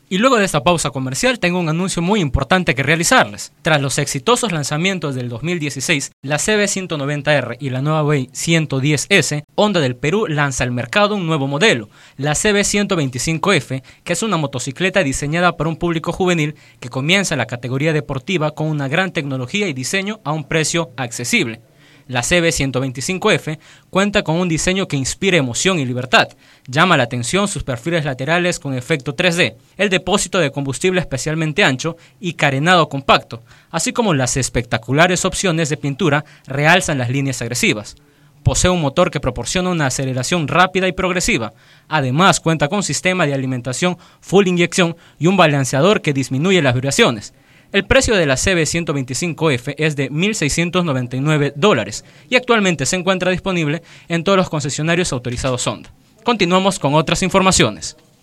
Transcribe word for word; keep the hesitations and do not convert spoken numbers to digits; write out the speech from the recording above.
Y luego de esta pausa comercial tengo un anuncio muy importante que realizarles. Tras los exitosos lanzamientos del dos mil dieciséis, la C B ciento noventa R y la nueva Way ciento diez S, Honda del Perú lanza al mercado un nuevo modelo, la C B ciento veinticinco F, que es una motocicleta diseñada para un público juvenil que comienza en la categoría deportiva con una gran tecnología y diseño a un precio accesible. La C B ciento veinticinco F cuenta con un diseño que inspira emoción y libertad. Llama la atención sus perfiles laterales con efecto tres D, el depósito de combustible especialmente ancho y carenado compacto, así como las espectaculares opciones de pintura realzan las líneas agresivas. Posee un motor que proporciona una aceleración rápida y progresiva. Además, cuenta con un sistema de alimentación full inyección y un balanceador que disminuye las vibraciones. El precio de la C B ciento veinticinco F es de mil seiscientos noventa y nueve dólares y actualmente se encuentra disponible en todos los concesionarios autorizados Honda. Continuamos con otras informaciones.